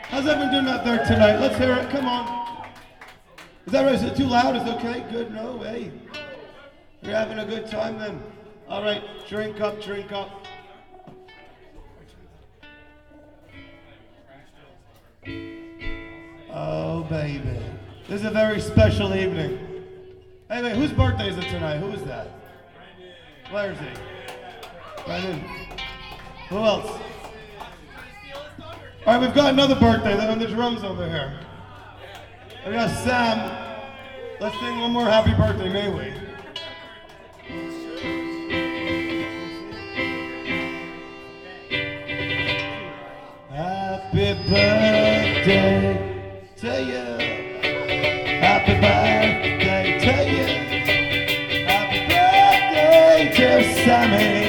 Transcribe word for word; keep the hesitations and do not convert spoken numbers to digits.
How's everyone doing out there tonight? Let's hear it. Come on. Is that right? Is it too loud? Is it okay? Good. No. Hey. You're having a good time then. All right. Drink up. Drink up. Oh, baby. This is a very special evening. Hey, wait. Whose birthday is it tonight? Who is that? Where's he? Brandon. Who else? All right, we've got another birthday. They're on the drums over here. We got Sam. Let's sing one more happy birthday, may we? Happy birthday to you. Happy birthday to you. Happy birthday to Sammy.